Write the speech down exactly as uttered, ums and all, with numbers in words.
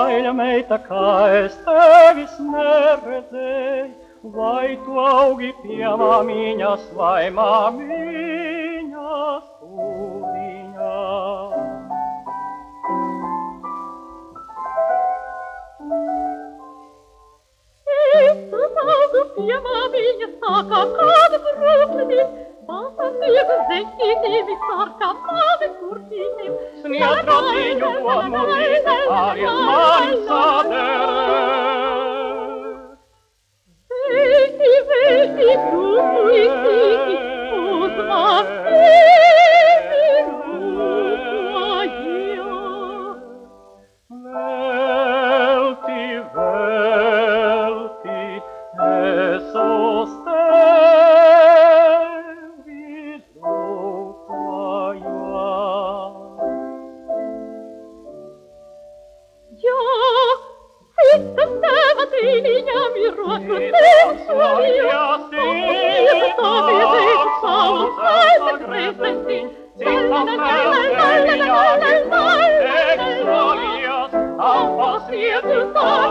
vain meitä kaestevis mertei, vai tuaugi piama minjas, vai ma minjas uvinja. Esto tuaugi piama minjas, saka kaadus ruuklini, Valtan niitä zekkini, sarka maave kurkini. Sniatro signo tua mudita, arias manis sater. Veti, veti, fruisti, usma Velti, velti, esos Sieltä